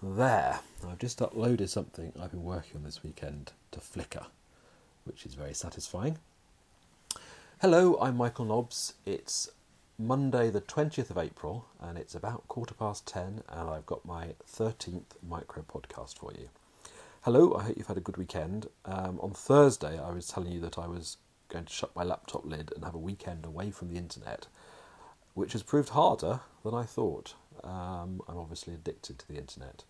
There, I've just uploaded something I've been working on this weekend to Flickr, which is very satisfying. Hello, I'm Michael Nobbs. It's Monday the 20th of April and it's about 10:15 and I've got my 13th micro podcast for you. Hello, I hope you've had a good weekend. On Thursday I was telling you that I was going to shut my laptop lid and have a weekend away from the internet, which has proved harder than I thought. I'm obviously addicted to the internet.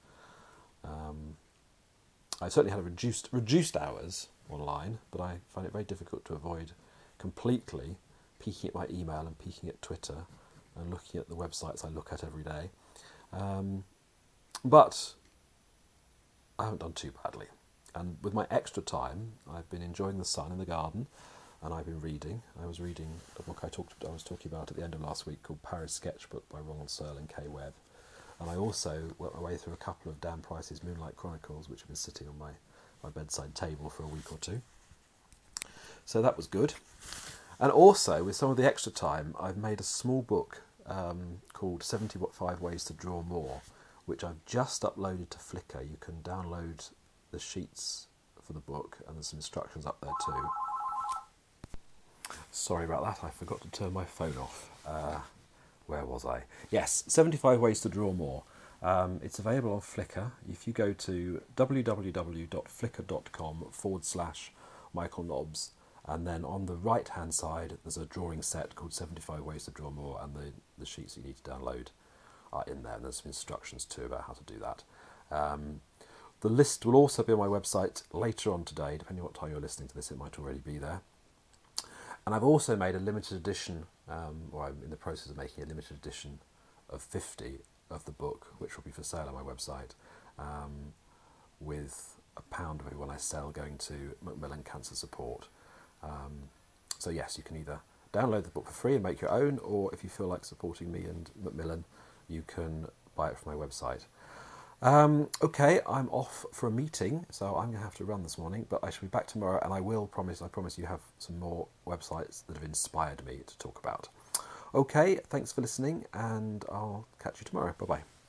I certainly had reduced hours online, but I find it very difficult to avoid completely peeking at my email and peeking at Twitter and looking at the websites I look at every day. But I haven't done too badly. And with my extra time, I've been enjoying the sun in the garden, and I've been reading. I was reading a book I was talking about at the end of last week called Paris Sketchbook by Ronald Searle and Kay Webb. And I also went my way through a couple of Dan Price's Moonlight Chronicles, which have been sitting on my bedside table for a week or two. So that was good. And also, with some of the extra time, I've made a small book called 75 Ways to Draw More, which I've just uploaded to Flickr. You can download the sheets for the book, and there's some instructions up there too. Sorry about that, I forgot to turn my phone off. Where was I? Yes, 75 Ways to Draw More. It's available on Flickr. If you go to www.flickr.com/Michael Nobbs, and then on the right-hand side, there's a drawing set called 75 Ways to Draw More, and the sheets you need to download are in there. And there's some instructions too about how to do that. The list will also be on my website later on today. Depending on what time you're listening to this, it might already be there. And I've also made a limited edition, or I'm in the process of making a limited edition of 50 of the book, which will be for sale on my website, with £1 of every one I sell going to Macmillan Cancer Support. So yes, you can either download the book for free and make your own, or if you feel like supporting me and Macmillan, you can buy it from my website. Okay, I'm off for a meeting, so I'm going to have to run this morning, but I shall be back tomorrow, and I promise you have some more websites that have inspired me to talk about. Okay, thanks for listening, and I'll catch you tomorrow. Bye-bye.